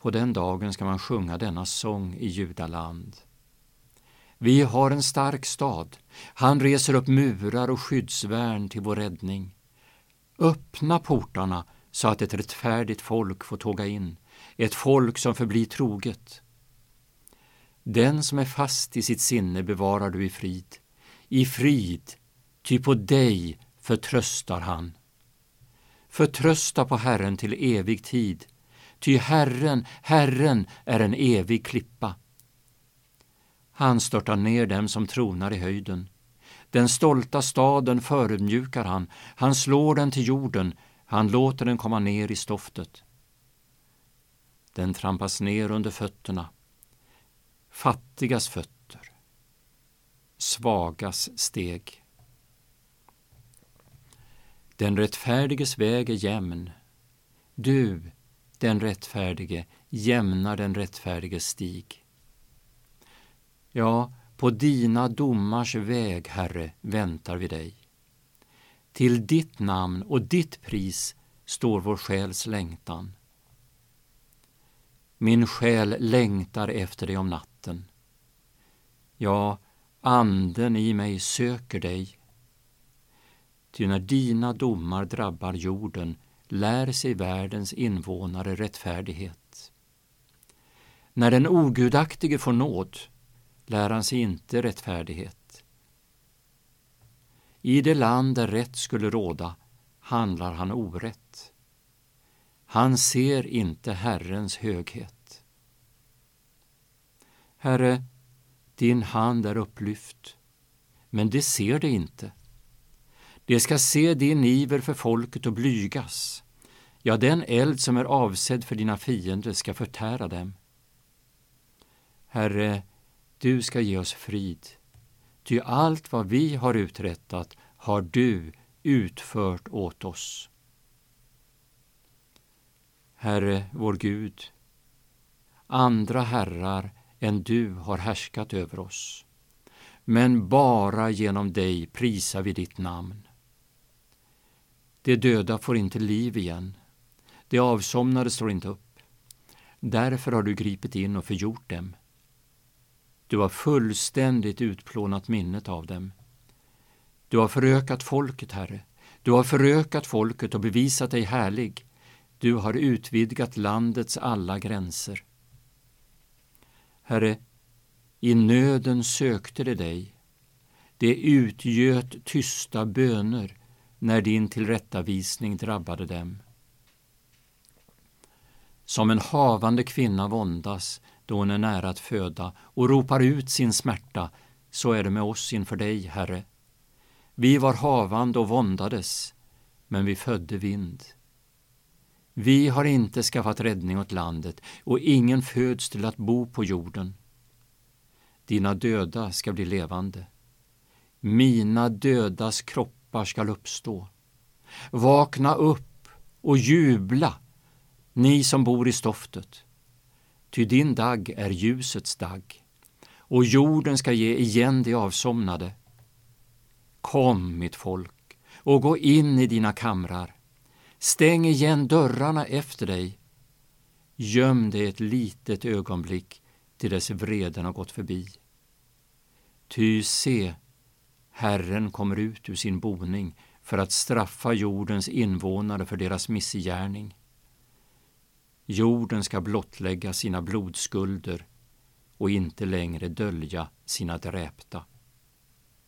På den dagen ska man sjunga denna sång i Judaland. Vi har en stark stad. Han reser upp murar och skyddsvärn till vår räddning. Öppna portarna så att ett rättfärdigt folk får tåga in, ett folk som förblir troget. Den som är fast i sitt sinne bevarar du i frid, ty på dig förtröstar han. Förtrösta på Herren till evig tid, ty Herren är en evig klippa. Han störtar ner dem som tronar i höjden. Den stolta staden förödmjukar han. Han slår den till jorden. Han låter den komma ner i stoftet. Den trampas ner under fötterna. Fattigas fötter. Svagas steg. Den rättfärdiges väg är jämn. Du, den rättfärdige, jämnar den rättfärdiges stig. Ja, på dina domars väg, Herre, väntar vi dig. Till ditt namn och ditt pris står vår själs längtan. Min själ längtar efter dig om natten. Ja, anden i mig söker dig. Ty när dina domar drabbar jorden lär sig världens invånare rättfärdighet. När den ogudaktige får nåd lär han sig inte rättfärdighet. I det land där rätt skulle råda handlar han orätt. Han ser inte Herrens höghet. Herre, din hand är upplyft, men det ser det inte. Det ska se din iver för folket och blygas. Ja, den eld som är avsedd för dina fiender ska förtära dem. Herre, du ska ge oss frid, ty allt vad vi har uträttat har du utfört åt oss. Herre, vår Gud, andra herrar än du har härskat över oss, men bara genom dig prisar vi ditt namn. De döda får inte liv igen, de avsomnade står inte upp. Därför har du gripit in och förgjort dem. Du har fullständigt utplånat minnet av dem. Du har förökat folket, Herre. Du har förökat folket och bevisat dig härlig. Du har utvidgat landets alla gränser. Herre, i nöden sökte de dig. Det utgöt tysta böner när din tillrättavisning drabbade dem. Som en havande kvinna våndas då hon är nära att föda och ropar ut sin smärta, så är det med oss inför dig, Herre. Vi var havande och våndades, men vi födde vind. Vi har inte skaffat räddning åt landet, och ingen föds till att bo på jorden. Dina döda ska bli levande. Mina dödas kroppar skall uppstå. Vakna upp och jubla, ni som bor i stoftet. Ty din dag är ljusets dag, och jorden ska ge igen de avsomnade. Kom, mitt folk, och gå in i dina kamrar. Stäng igen dörrarna efter dig. Göm dig ett litet ögonblick till dess vreden har gått förbi. Ty se, Herren kommer ut ur sin boning för att straffa jordens invånare för deras missgärning. Jorden ska blottlägga sina blodskulder och inte längre dölja sina dräpta.